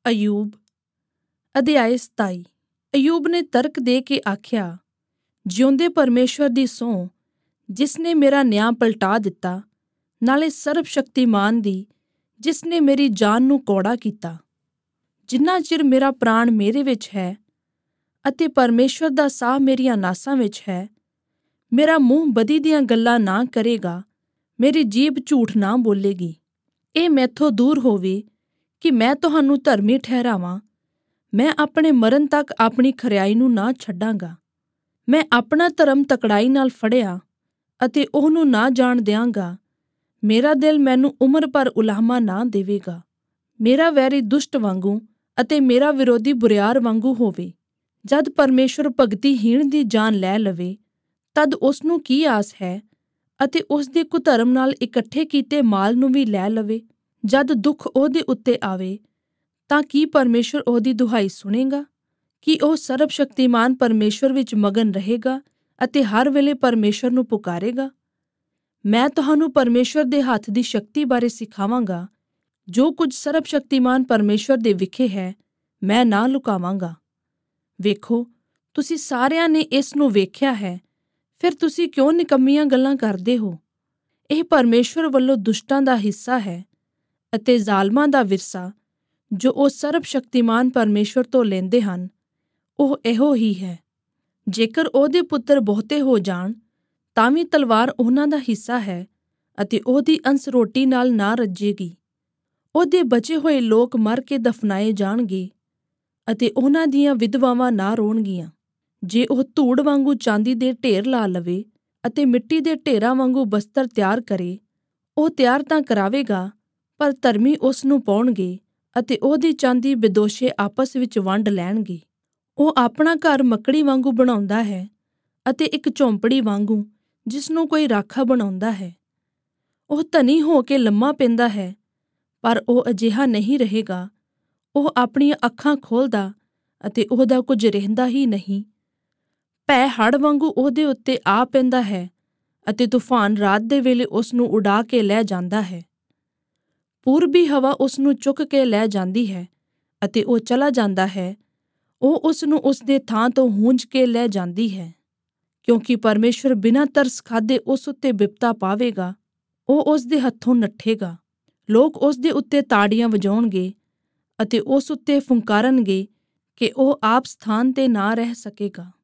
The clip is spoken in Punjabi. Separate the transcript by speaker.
Speaker 1: ਅਯੂਬ ਅਧਿਆਇ 27। ਅਯੂਬ ਨੇ ਤਰਕ ਦੇ ਕੇ ਆਖਿਆ, ਜਿਉਂਦੇ ਪਰਮੇਸ਼ਵਰ ਦੀ ਸਹੁੰ, ਜਿਸ ਨੇ ਮੇਰਾ ਨਿਆਂ ਪਲਟਾ ਦਿੱਤਾ, ਨਾਲੇ ਸਰਬ ਸ਼ਕਤੀਮਾਨ ਦੀ, ਜਿਸ ਨੇ ਮੇਰੀ ਜਾਨ ਨੂੰ ਕੌੜਾ ਕੀਤਾ। ਜਿੰਨਾ ਚਿਰ ਮੇਰਾ ਪ੍ਰਾਣ ਮੇਰੇ ਵਿੱਚ ਹੈ ਅਤੇ ਪਰਮੇਸ਼ਵਰ ਦਾ ਸਾਹ ਮੇਰੀਆਂ ਨਾਸਾਂ ਵਿੱਚ ਹੈ, ਮੇਰਾ ਮੂੰਹ ਬਦੀ ਦੀਆਂ ਗੱਲਾਂ ਨਾ ਕਰੇਗਾ, ਮੇਰੀ ਜੀਭ ਝੂਠ ਨਾ ਬੋਲੇਗੀ। ਇਹ ਮੈਥੋਂ ਦੂਰ ਹੋਵੇ ਕਿ ਮੈਂ ਤੁਹਾਨੂੰ ਧਰਮੀ ਠਹਿਰਾਵਾਂ। ਮੈਂ ਆਪਣੇ ਮਰਨ ਤੱਕ ਆਪਣੀ ਖਰਿਆਈ ਨੂੰ ਨਾ ਛੱਡਾਂਗਾ। ਮੈਂ ਆਪਣਾ ਧਰਮ ਤਕੜਾਈ ਨਾਲ ਫੜਿਆ ਅਤੇ ਉਹਨੂੰ ਨਾ ਜਾਣ ਦਿਆਂਗਾ। ਮੇਰਾ ਦਿਲ ਮੈਨੂੰ ਉਮਰ ਭਰ ਉਲਾਹਮਾ ਨਾ ਦੇਵੇਗਾ। ਮੇਰਾ ਵੈਰੀ ਦੁਸ਼ਟ ਵਾਂਗੂ ਅਤੇ ਮੇਰਾ ਵਿਰੋਧੀ ਬੁਰਿਆਰ ਵਾਂਗੂ ਹੋਵੇ। ਜਦ ਪਰਮੇਸ਼ਵਰ ਭਗਤੀਹੀਣ ਦੀ ਜਾਨ ਲੈ ਲਵੇ, ਤਦ ਉਸਨੂੰ ਕੀ ਆਸ ਹੈ, ਅਤੇ ਉਸ ਦੇ ਕੁਧਰਮ ਨਾਲ ਇਕੱਠੇ ਕੀਤੇ ਮਾਲ ਨੂੰ ਵੀ ਲੈ ਲਵੇ। ਜਦ ਦੁੱਖ ਉਹਦੇ ਉੱਤੇ ਆਵੇ, ਤਾਂ ਕੀ ਪਰਮੇਸ਼ਵਰ ਉਹਦੀ ਦੁਹਾਈ ਸੁਣੇਗਾ? ਕੀ ਉਹ ਸਰਬ ਸ਼ਕਤੀਮਾਨ ਪਰਮੇਸ਼ਵਰ ਵਿੱਚ ਮਗਨ ਰਹੇਗਾ ਅਤੇ ਹਰ ਵੇਲੇ ਪਰਮੇਸ਼ਵਰ ਨੂੰ ਪੁਕਾਰੇਗਾ? ਮੈਂ ਤੁਹਾਨੂੰ ਪਰਮੇਸ਼ਵਰ ਦੇ ਹੱਥ ਦੀ ਸ਼ਕਤੀ ਬਾਰੇ ਸਿਖਾਵਾਂਗਾ। ਜੋ ਕੁਝ ਸਰਬ ਸ਼ਕਤੀਮਾਨ ਪਰਮੇਸ਼ਵਰ ਦੇ ਵਿਖੇ ਹੈ, ਮੈਂ ਨਾ ਲੁਕਾਵਾਂਗਾ। ਵੇਖੋ, ਤੁਸੀਂ ਸਾਰਿਆਂ ਨੇ ਇਸ ਨੂੰ ਵੇਖਿਆ ਹੈ, ਫਿਰ ਤੁਸੀਂ ਕਿਉਂ ਨਿਕੰਮੀਆਂ ਗੱਲਾਂ ਕਰਦੇ ਹੋ? ਇਹ ਪਰਮੇਸ਼ਵਰ ਵੱਲੋਂ ਦੁਸ਼ਟਾਂ ਦਾ ਹਿੱਸਾ ਹੈ ਅਤੇ ਜ਼ਾਲਮਾਂ ਦਾ ਵਿਰਸਾ, ਜੋ ਉਹ ਸਰਬ ਸ਼ਕਤੀਮਾਨ ਪਰਮੇਸ਼ਵਰ ਤੋਂ ਲੈਂਦੇ ਹਨ, ਉਹ ਇਹੋ ਹੀ ਹੈ। ਜੇਕਰ ਉਹਦੇ ਪੁੱਤਰ ਬਹੁਤੇ ਹੋ ਜਾਣ, ਤਾਂ ਵੀ ਤਲਵਾਰ ਉਹਨਾਂ ਦਾ ਹਿੱਸਾ ਹੈ ਅਤੇ ਉਹਦੀ ਅੰਸ ਰੋਟੀ ਨਾਲ ਨਾ ਰੱਜੇਗੀ। ਉਹਦੇ ਬਚੇ ਹੋਏ ਲੋਕ ਮਰ ਕੇ ਦਫਨਾਏ ਜਾਣਗੇ ਅਤੇ ਉਹਨਾਂ ਦੀਆਂ ਵਿਧਵਾਵਾਂ ਨਾ ਰੋਣਗੀਆਂ। ਜੇ ਉਹ ਧੂੜ ਵਾਂਗੂ ਚਾਂਦੀ ਦੇ ਢੇਰ ਲਾ ਲਵੇ ਅਤੇ ਮਿੱਟੀ ਦੇ ਢੇਰਾਂ ਵਾਂਗੂ ਬਸਤਰ ਤਿਆਰ ਕਰੇ, ਉਹ ਤਿਆਰ ਤਾਂ ਕਰਾਵੇਗਾ, ਪਰ ਧਰਮੀ ਉਸ ਨੂੰ ਪਾਉਣਗੇ ਅਤੇ ਉਹਦੀ ਚਾਂਦੀ ਬੇਦੋਸ਼ੇ ਆਪਸ ਵਿੱਚ ਵੰਡ ਲੈਣਗੇ। ਉਹ ਆਪਣਾ ਘਰ ਮੱਕੜੀ ਵਾਂਗੂ ਬਣਾਉਂਦਾ ਹੈ ਅਤੇ ਇੱਕ ਝੌਂਪੜੀ ਵਾਂਗੂ, ਜਿਸ ਨੂੰ ਕੋਈ ਰਾਖਾ ਬਣਾਉਂਦਾ ਹੈ। ਉਹ ਧਨੀ ਹੋ ਕੇ ਲੰਮਾ ਪੈਂਦਾ ਹੈ, ਪਰ ਉਹ ਅਜਿਹਾ ਨਹੀਂ ਰਹੇਗਾ। ਉਹ ਆਪਣੀਆਂ ਅੱਖਾਂ ਖੋਲ੍ਹਦਾ ਅਤੇ ਉਹਦਾ ਕੁਝ ਰਹਿੰਦਾ ਹੀ ਨਹੀਂ। ਭੈ ਹੜ੍ਹ ਵਾਂਗੂ ਉਹਦੇ ਉੱਤੇ ਆ ਪੈਂਦਾ ਹੈ ਅਤੇ ਤੂਫਾਨ ਰਾਤ ਦੇ ਵੇਲੇ ਉਸ ਨੂੰ ਉਡਾ ਕੇ ਲੈ ਜਾਂਦਾ ਹੈ। ਪੂਰਬੀ ਹਵਾ ਉਸ ਨੂੰ ਚੁੱਕ ਕੇ ਲੈ ਜਾਂਦੀ ਹੈ ਅਤੇ ਉਹ ਚਲਾ ਜਾਂਦਾ ਹੈ। ਉਹ ਉਸ ਨੂੰ ਉਸ ਦੇ ਥਾਂ ਤੋਂ ਹੂੰਝ ਕੇ ਲੈ ਜਾਂਦੀ ਹੈ, ਕਿਉਂਕਿ ਪਰਮੇਸ਼ਵਰ ਬਿਨਾਂ ਤਰਸ ਖਾਧੇ ਉਸ ਉੱਤੇ ਬਿਪਤਾ ਪਾਵੇਗਾ। ਉਹ ਉਸ ਦੇ ਹੱਥੋਂ ਨੱਠੇਗਾ। ਲੋਕ ਉਸ ਦੇ ਉੱਤੇ ਤਾੜੀਆਂ ਵਜਾਉਣਗੇ ਅਤੇ ਉਸ ਉੱਤੇ ਫੁੰਕਾਰਨਗੇ ਕਿ ਉਹ ਆਪ ਸਥਾਨ ਤੇ ਨਾ ਰਹਿ ਸਕੇਗਾ।